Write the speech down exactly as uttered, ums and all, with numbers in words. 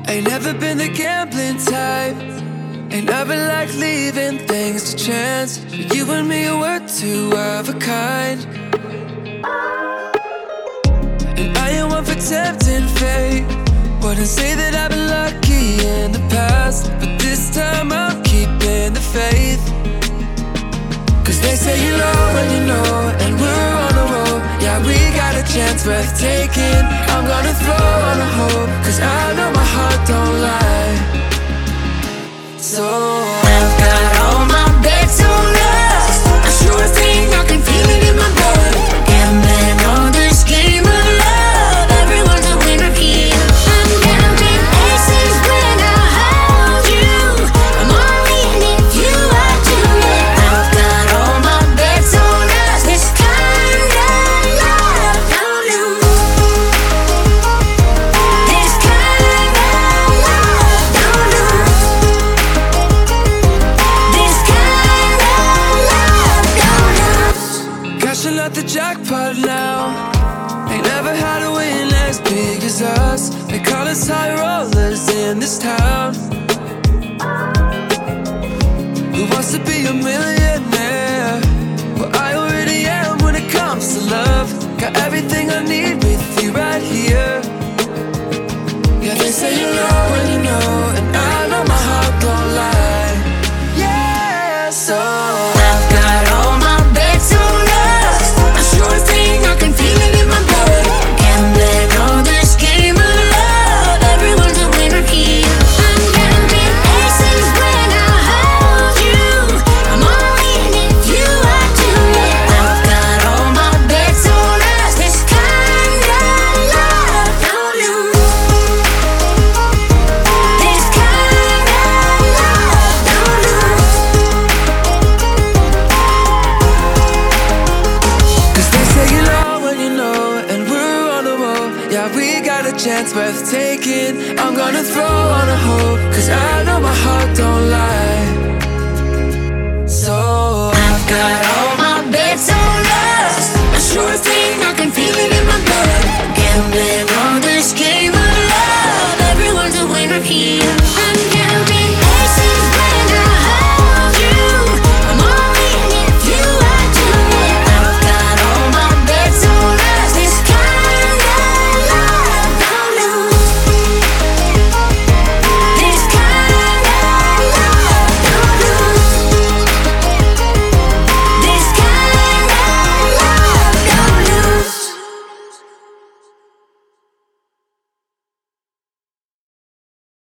Ain't never been the gambling type. Ain't never like leaving things to chance. But you and me were two of a kind. And I ain't one for tempting fate. Wouldn't say that I've been lucky in the past, but this time I'm keeping the faith. Cause they say you know when you know, and we're on a roll. Yeah, we got a chance worth taking. I'm gonna throw on a hope, cause I know my heart don't lie. So I've got all my bets on us. I sure think I can feel it in my blood. Gambling on this game of love. Everyone's a winner here. I'm counting aces when I hold you. I'm all in if you are too. I've got all my bets on us. This kind of love, don't lose. This kind of love, don't lose. This kind of love, don't lose. Cashing out the jackpot now. Ain't never had a win as big as us. They call us high rollers in this town. Who wants to be a millionaire? Well, I already am when it comes to love. Got everything I need with you right here. Yeah, they say you know when you know, and I know my heart don't lie. Yeah, so I've got all my bets on us. I sure think I can feel it in my blood. Gambling on this game of love. Everyone's a winner here. I'm counting aces when I hold you. I'm all in if you are too. I've got all my bets on us. This kind of love, don't lose. This kind of love, don't lose. Cause they say you know when you know, and we're on a roll. Yeah, we got a chance worth taking. I'm gonna throw on a hope, cause I know my heart don't lie. So I've got all my bets on us. I sure think I can feel it in my blood. Gambling on this game